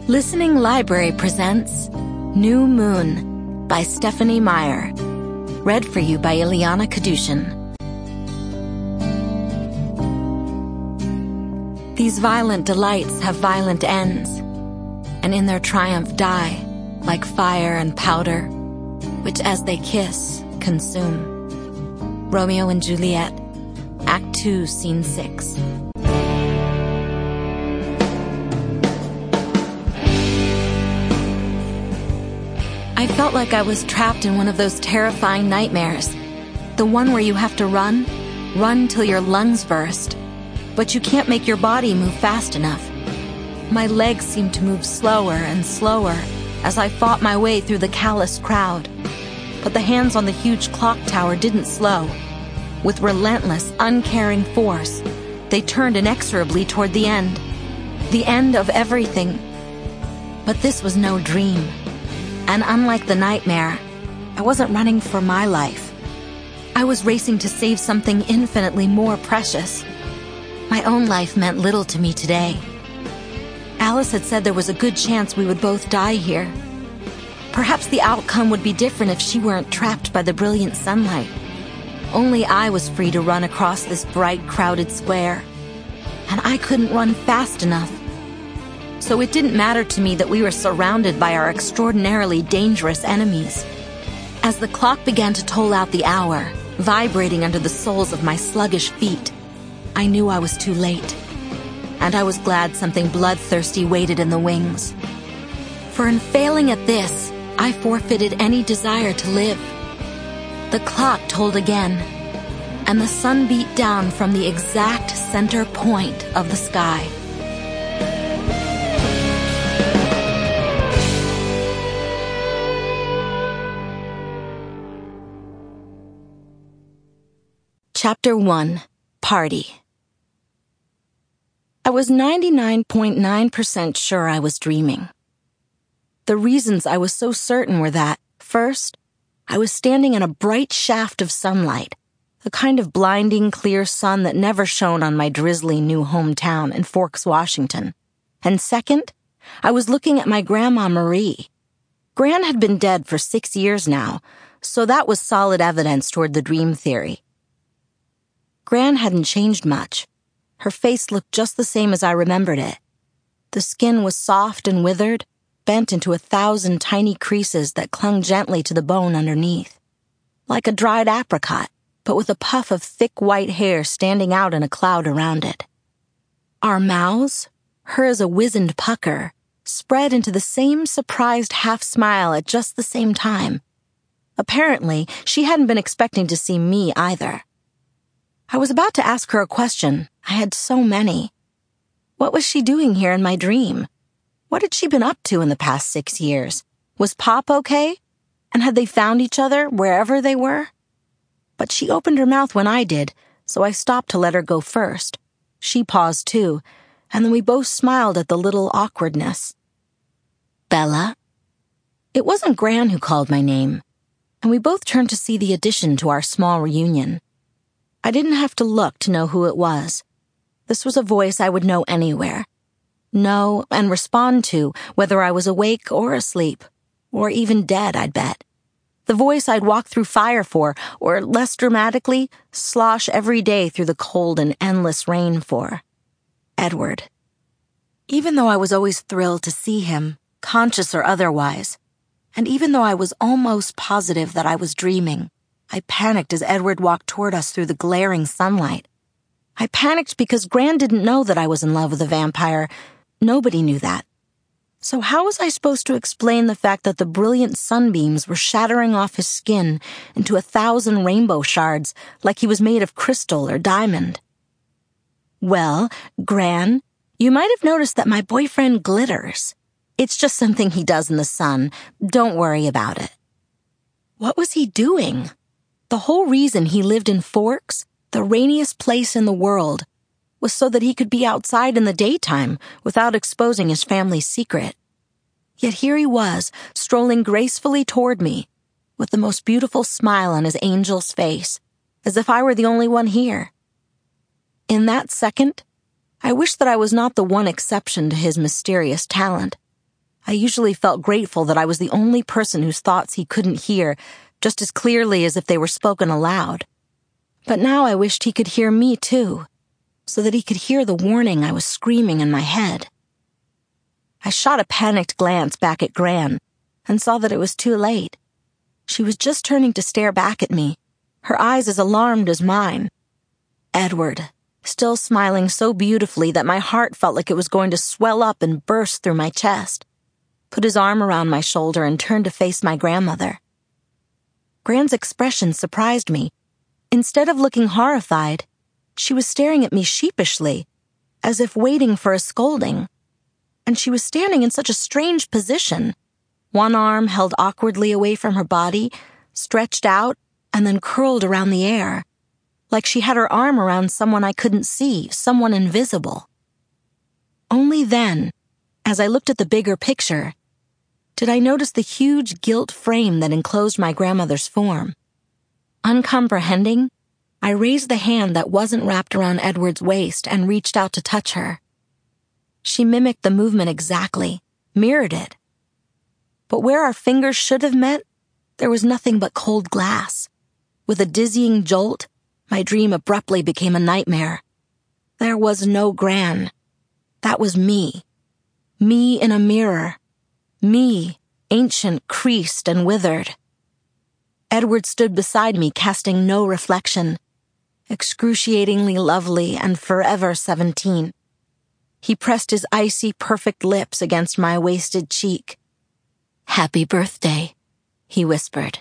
Listening Library presents New Moon by Stephanie Meyer. Read for you by Ileana Kadushin. These violent delights have violent ends, and in their triumph die, like fire and powder, which as they kiss, consume. Romeo and Juliet, Act 2, Scene 6. I felt like I was trapped in one of those terrifying nightmares. The one where you have to run till your lungs burst, but you can't make your body move fast enough. My legs seemed to move slower and slower as I fought my way through the calloused crowd. But the hands on the huge clock tower didn't slow. With relentless, uncaring force, they turned inexorably toward the end of everything. But this was no dream. And unlike the nightmare, I wasn't running for my life. I was racing to save something infinitely more precious. My own life meant little to me today. Alice had said there was a good chance we would both die here. Perhaps the outcome would be different if she weren't trapped by the brilliant sunlight. Only I was free to run across this bright, crowded square. And I couldn't run fast enough. So it didn't matter to me that we were surrounded by our extraordinarily dangerous enemies. As the clock began to toll out the hour, vibrating under the soles of my sluggish feet, I knew I was too late. And I was glad something bloodthirsty waited in the wings. For in failing at this, I forfeited any desire to live. The clock tolled again, and the sun beat down from the exact center point of the sky. Chapter 1. Party. I was 99.9% sure I was dreaming. The reasons I was so certain were that, first, I was standing in a bright shaft of sunlight, the kind of blinding clear sun that never shone on my drizzly new hometown in Forks, Washington. And second, I was looking at my Grandma Marie. Gran had been dead for 6 years now, so that was solid evidence toward the dream theory. Gran hadn't changed much. Her face looked just the same as I remembered it. The skin was soft and withered, bent into 1,000 tiny creases that clung gently to the bone underneath. Like a dried apricot, but with a puff of thick white hair standing out in a cloud around it. Our mouths, hers a wizened pucker, spread into the same surprised half-smile at just the same time. Apparently, she hadn't been expecting to see me either. I was about to ask her a question. I had so many. What was she doing here in my dream? What had she been up to in the past 6 years? Was Pop okay? And had they found each other wherever they were? But she opened her mouth when I did, so I stopped to let her go first. She paused too, and then we both smiled at the little awkwardness. Bella? It wasn't Gran who called my name, and we both turned to see the addition to our small reunion. I didn't have to look to know who it was. This was a voice I would know anywhere. Know and respond to, whether I was awake or asleep, or even dead, I'd bet. The voice I'd walk through fire for, or less dramatically, slosh every day through the cold and endless rain for. Edward. Even though I was always thrilled to see him, conscious or otherwise, and even though I was almost positive that I was dreaming, I panicked as Edward walked toward us through the glaring sunlight. I panicked because Gran didn't know that I was in love with a vampire. Nobody knew that. So how was I supposed to explain the fact that the brilliant sunbeams were shattering off his skin into 1,000 rainbow shards like he was made of crystal or diamond? Well, Gran, you might have noticed that my boyfriend glitters. It's just something he does in the sun. Don't worry about it. What was he doing? The whole reason he lived in Forks, the rainiest place in the world, was so that he could be outside in the daytime without exposing his family's secret. Yet here he was, strolling gracefully toward me, with the most beautiful smile on his angel's face, as if I were the only one here. In that second, I wished that I was not the one exception to his mysterious talent. I usually felt grateful that I was the only person whose thoughts he couldn't hear just as clearly as if they were spoken aloud. But now I wished he could hear me too, so that he could hear the warning I was screaming in my head. I shot a panicked glance back at Gran and saw that it was too late. She was just turning to stare back at me, her eyes as alarmed as mine. Edward, still smiling so beautifully that my heart felt like it was going to swell up and burst through my chest, put his arm around my shoulder and turned to face my grandmother. Gran's expression surprised me. Instead of looking horrified, she was staring at me sheepishly, as if waiting for a scolding. And she was standing in such a strange position, one arm held awkwardly away from her body, stretched out, and then curled around the air, like she had her arm around someone I couldn't see, someone invisible. Only then, as I looked at the bigger picture, did I notice the huge gilt frame that enclosed my grandmother's form. Uncomprehending, I raised the hand that wasn't wrapped around Edward's waist and reached out to touch her. She mimicked the movement exactly, mirrored it. But where our fingers should have met, there was nothing but cold glass. With a dizzying jolt, my dream abruptly became a nightmare. There was no Gran. That was me. Me in a mirror. Me, ancient, creased, and withered. Edward stood beside me, casting no reflection. Excruciatingly lovely and forever 17. He pressed his icy, perfect lips against my wasted cheek. "Happy birthday," he whispered.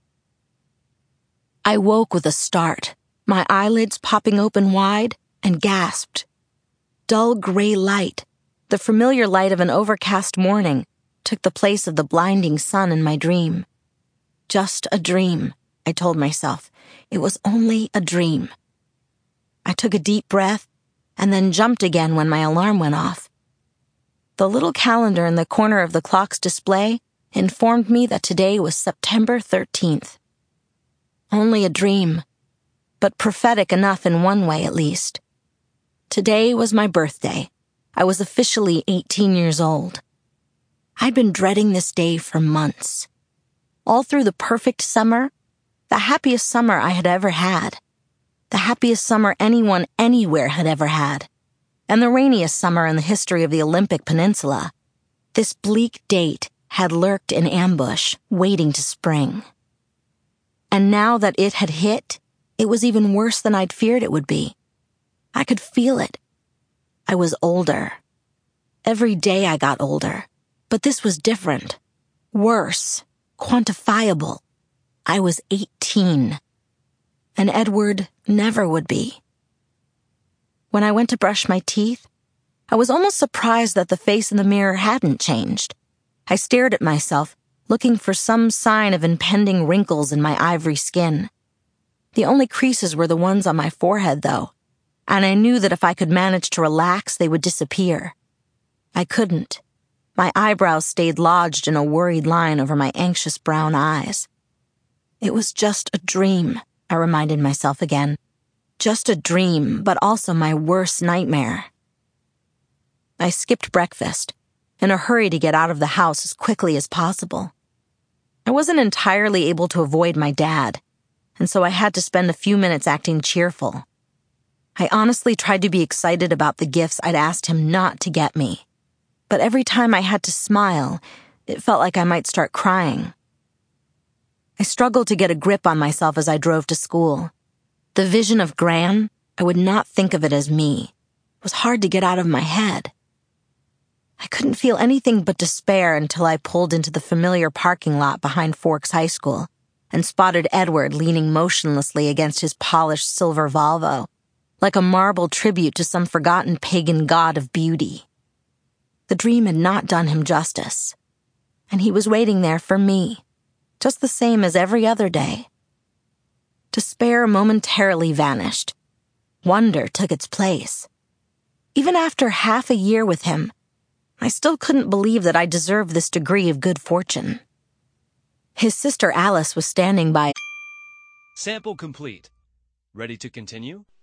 I woke with a start, my eyelids popping open wide, and gasped. Dull gray light, the familiar light of an overcast morning, took the place of the blinding sun in my dream. Just a dream, I told myself. It was only a dream. I took a deep breath and then jumped again when my alarm went off. The little calendar in the corner of the clock's display informed me that today was September 13th. Only a dream, but prophetic enough in one way at least. Today was my birthday. I was officially 18 years old. I'd been dreading this day for months. All through the perfect summer, the happiest summer I had ever had. The happiest summer anyone anywhere had ever had. And the rainiest summer in the history of the Olympic Peninsula. This bleak date had lurked in ambush, waiting to spring. And now that it had hit, it was even worse than I'd feared it would be. I could feel it. I was older. Every day I got older. But this was different. Worse. Quantifiable. I was 18. And Edward never would be. When I went to brush my teeth, I was almost surprised that the face in the mirror hadn't changed. I stared at myself, looking for some sign of impending wrinkles in my ivory skin. The only creases were the ones on my forehead, though, and I knew that if I could manage to relax, they would disappear. I couldn't. My eyebrows stayed lodged in a worried line over my anxious brown eyes. It was just a dream, I reminded myself again. Just a dream, but also my worst nightmare. I skipped breakfast, in a hurry to get out of the house as quickly as possible. I wasn't entirely able to avoid my dad, and so I had to spend a few minutes acting cheerful. I honestly tried to be excited about the gifts I'd asked him not to get me. But every time I had to smile, it felt like I might start crying. I struggled to get a grip on myself as I drove to school. The vision of Gran, I would not think of it as me, was hard to get out of my head. I couldn't feel anything but despair until I pulled into the familiar parking lot behind Forks High School and spotted Edward leaning motionlessly against his polished silver Volvo, like a marble tribute to some forgotten pagan god of beauty. The dream had not done him justice, and he was waiting there for me, just the same as every other day. Despair momentarily vanished. Wonder took its place. Even after half a year with him, I still couldn't believe that I deserved this degree of good fortune. His sister Alice was standing by. Sample complete. Ready to continue?